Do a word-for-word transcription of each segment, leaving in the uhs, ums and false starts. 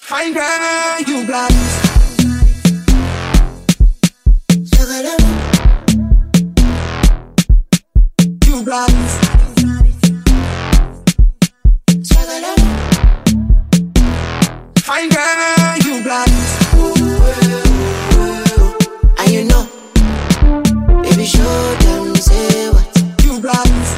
Fine girl, you got it. You got it. Fine girl, you got it. And you know, baby, show them, say what You got it.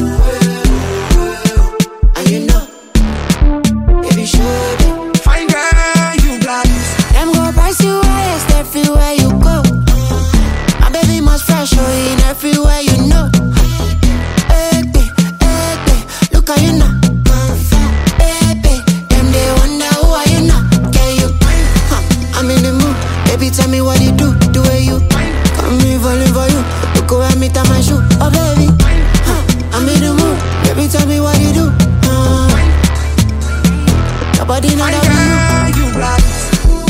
and you know, baby, show them. Fine girl, you got it. Them go price you highest everywhere you go. My baby must fresh, show in everywhere you know. Hey, babe, hey, babe, look how you know. Baby, them they wonder who are you now. Can you? Huh, I'm in the mood. Baby, tell me what you do, the way you come me falling for you. Look where me tie my shoe, oh baby. Huh, I'm in the mood. Baby, tell me what you do. Uh, your body not Fine up to you. girl, you got it.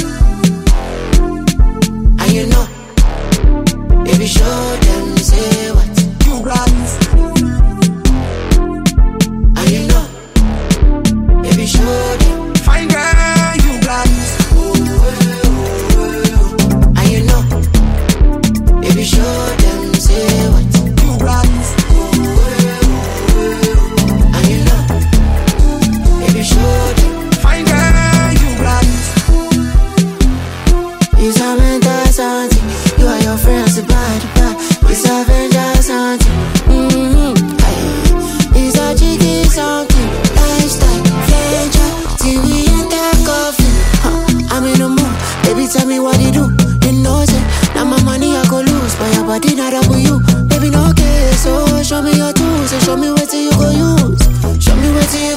And you know, baby, show them, say what You got it. and you know, baby, show them. Fine girl, you got it. And you know, baby, show them, say what You got it. and you know, baby, show them. Fine girl, you got it. It's a mental something. You are your friends, bad, bad. It's a vengeance something. Mm-hmm. Aye. It's a jiggy something. Lifestyle, venture. Till we enter coffee. Huh. I'm in the mood. Baby, tell me what you do. You know, say, now my money I go lose. But your body not up with you. Baby, no case. So show me your tools. And show me what you go use. Show me what you